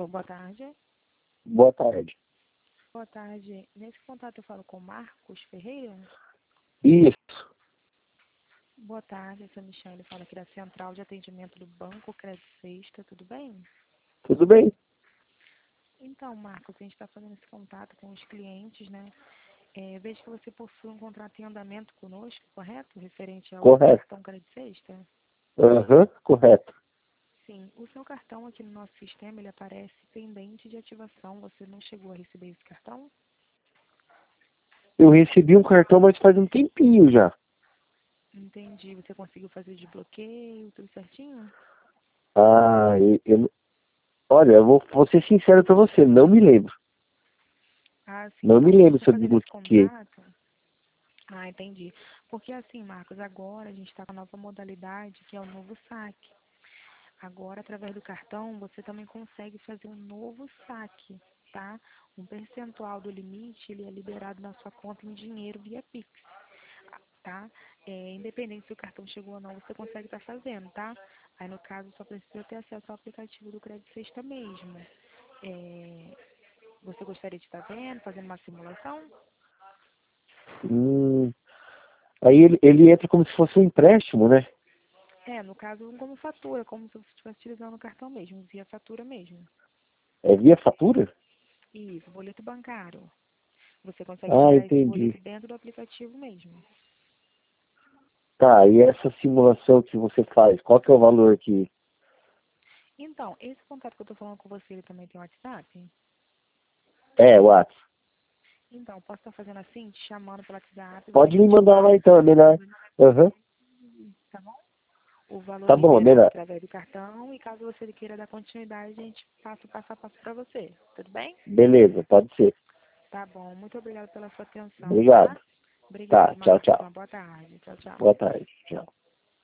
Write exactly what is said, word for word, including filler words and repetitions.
Boa tarde. Boa tarde. Boa tarde. Nesse contato eu falo com Marcos Ferreira. Isso. Boa tarde, essa é a Michelle, fala aqui da Central de Atendimento do Banco Crédito Sexta, tudo bem? Tudo bem? Então, Marcos, a gente está fazendo esse contato com os clientes, né? É, vejo que você possui um contrato em andamento conosco, correto? Referente ao Correto. cartão Crédito Sexta? Aham, correto. Sim. O seu cartão aqui no nosso sistema, ele aparece pendente de ativação. Você não chegou a receber esse cartão? Eu recebi um cartão, mas faz um tempinho já. Entendi. Você conseguiu fazer desbloqueio, tudo certinho? Ah, eu, eu- olha, eu vou, vou ser sincero pra você, não me lembro. Ah, sim. Não me Então, eu lembro estou se eu fazendo esse desbloqueei. contato. Ah, entendi. Porque assim, Marcos, agora a gente está com a nova modalidade, que é o novo saque. Agora, através do cartão, você também consegue fazer um novo saque, tá? Um percentual do limite, ele é liberado na sua conta em dinheiro via Pix, tá? É, independente se o cartão chegou ou não, você consegue estar fazendo, tá? Aí, no caso, só precisa ter acesso ao aplicativo do Crédito Sexta mesmo. É, você gostaria de estar vendo, fazendo uma simulação? Hum, aí ele, ele entra como se fosse um empréstimo, né? É, no caso, como fatura, como se você estivesse utilizando o cartão mesmo, via fatura mesmo. É via fatura? Isso, boleto bancário. Você consegue Ah, gerar esse entendi. boleto dentro do aplicativo mesmo. Tá, e essa simulação que você faz, qual que é o valor que... Então, esse contato que eu estou falando com você, ele também tem WhatsApp? É, Whats. Então, posso estar fazendo assim, te chamando pelo WhatsApp, você Pode me me mandar lá fala, então, é melhor. Aham, tá bom? O valor tá bom, é liberado melhor. através do cartão e caso você queira dar continuidade, a gente passa o passo a passo para você. Tudo bem? Beleza, pode ser. Tá bom. Muito obrigada pela sua atenção, Obrigado. tá? Obrigada, Tá, tchau, Marcos. tchau. Uma boa tarde. Tchau, tchau. Boa tarde. Tchau.